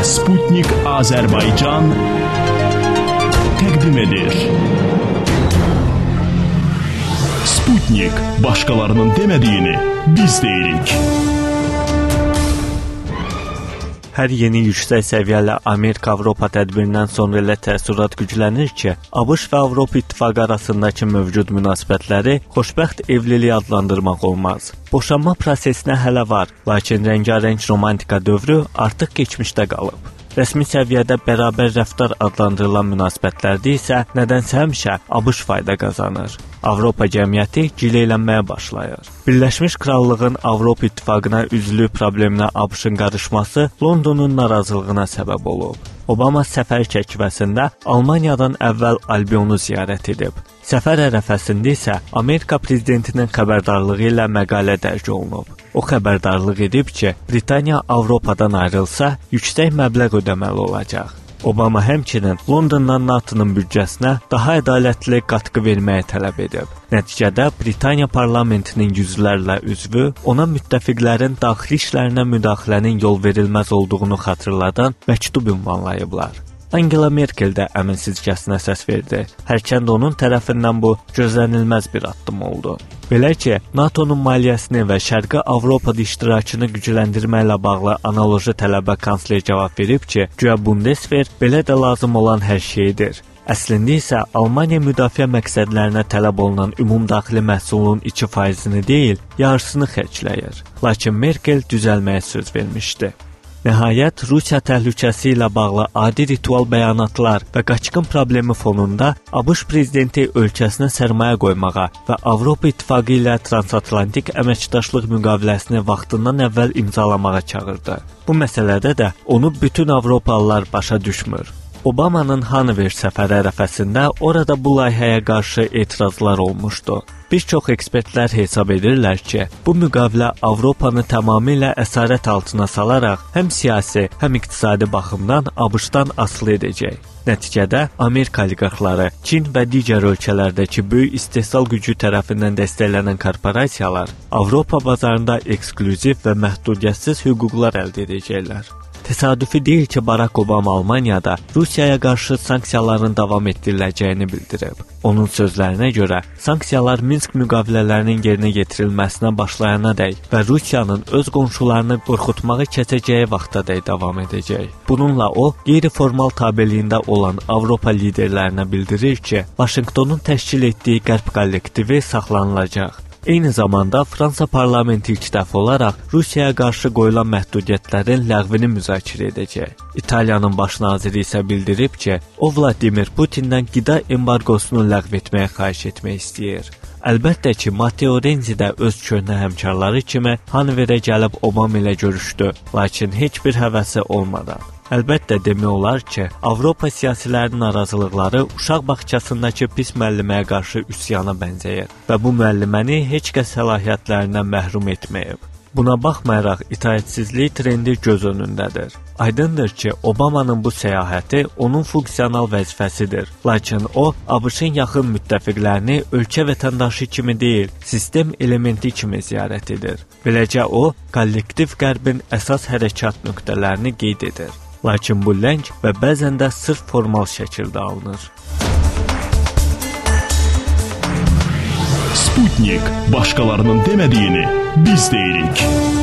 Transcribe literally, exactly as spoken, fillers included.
Sputnik Azərbaycan təqdim edir. Sputnik, başqalarının demədiyini biz deyirik. Hər yeni yüksək səviyyəli Amerika-Avropa tədbirindən sonra elə təəssürat güclənir ki, ABŞ və Avropa İttifaqı arasındakı mövcud münasibətləri xoşbəxt evlilik adlandırmaq olmaz. Boşanma prosesinə hələ var, lakin rəngarəng romantika dövrü artıq keçmişdə qalıb. Rəsmi səviyyədə bərabər rəftar adlandırılan münasibətlərdə isə nədənsə həmişə ABŞ fayda qazanır. Avropa cəmiyyəti gileylənməyə başlayır. Birləşmiş Krallığın Avropa İttifaqına üzvlük probleminə ABŞ-ın qarışması Londonun narazılığına səbəb olub. Obama səfər çəkivəsində Almaniyadan əvvəl Albionu ziyarət edib. Səfər ərəfəsində isə Amerika prezidentinin xəbərdarlığı ilə məqalə dərc olunub. O xəbərdarlıq edib ki, Britaniya Avropadan ayrılsa, yüksək məbləğ ödəməli olacaq. Obama həmçinin Londondan NATO'nun büdcəsinə daha ədalətli qatqı verməyə tələb edib. Nəticədə Britaniya parlamentinin yüzlərlə üzvü ona müttəfiqlərin daxili işlərinə müdaxilənin yol verilməz olduğunu xatırladan məktub ünvanlayıblar. Angela Merkel də əminsizcəsinə səs verdi. Hərçənd onun tərəfindən bu gözlənilməz bir addım oldu. Belə ki, NATO'nun maliyyəsini və Şərqi Avropada iştirakını gücləndirməklə bağlı analoji tələbə kansler cavab verib ki, güya Bundeswehr belə də lazım olan hər şeydir. Əslində isə Almaniya müdafiə məqsədlərinə tələb olunan ümumdaxili məhsulun iki faizini deyil, yarısını xərcləyir. Lakin Merkel düzəlməyə söz vermişdi. Nəhayət, Rusiya təhlükəsi ilə bağlı adi ritual bəyanatlar və qaçqın problemi fonunda ABŞ prezidenti ölkəsinə sərmayə qoymağa və Avropa İttifaqı ilə transatlantik əməkdaşlıq müqaviləsini vaxtından əvvəl imzalamağa çağırdı. Bu məsələdə də onu bütün Avropalılar başa düşmür. Obamanın Hanover səfəri ərəfəsində orada bu layihəyə qarşı etirazlar olmuşdu. Bir çox ekspertlər hesab edirlər ki, bu müqavilə Avropanı tamamilə əsarət altına salaraq həm siyasi, həm iqtisadi baxımdan ABŞ-dan asılı edəcək. Nəticədə Amerika oliqarxları, Çin və digər ölkələrdəki böyük istehsal gücü tərəfindən dəstəklənən korporasiyalar Avropa bazarında eksklüziv və məhdudiyyətsiz hüquqlar əldə edəcəklər. Təsadüfi deyil ki, Barack Obama Almaniyada Rusiyaya qarşı sanksiyaların davam etdiriləcəyini bildirib. Onun sözlərinə görə, sanksiyalar Minsk müqavilələrinin yerinə yetirilməsinə başlayanadək və Rusiyanın öz qonşularını qorxutmağı keçəcəyi vaxtadək davam edəcək. Bununla o, qeyri-formal tabeliyində olan Avropa liderlərinə bildirir ki, Vaşinqtonun təşkil etdiyi qərb kollektivi saxlanılacaq. Eyni zamanda Fransa parlamenti ilk dəfə olaraq Rusiyaya qarşı qoyulan məhdudiyyətlərin ləğvini müzakirə edəcək. İtaliyanın baş naziri isə bildirib ki, o Vladimir Putindən qida embargosunu ləğv etməyə xahiş etmək istəyir. Əlbəttə ki, Matteo Renzi də öz köhnə həmkarları kimi Hanoverə gəlib Obama ilə görüşdü, lakin heç bir həvəsi olmadan. Əlbəttə demək olar ki, Avropa siyasilərinin narazılıqları uşaq bağçasındakı pis müəlliməyə qarşı üsyana bənzəyir və bu müəlliməni heç kəs səlahiyyətlərindən məhrum etməyib. Buna baxmayaraq itaətsizlik trendi göz önündədir. Aydındır ki, Obamanın bu səyahəti onun funksional vəzifəsidir. Lakin o, ABŞ-ın yaxın müttəfiqlərini ölkə vətəndaşı kimi deyil, sistem elementi kimi ziyarət edir. Beləcə o, kollektiv qərbin əsas hərəkat nöqtələrini qeyd edir. Lakin bu ləng və bəzən də sırf formal şəkildə alınır. Sputnik, başqalarının demədiyini biz deyirik.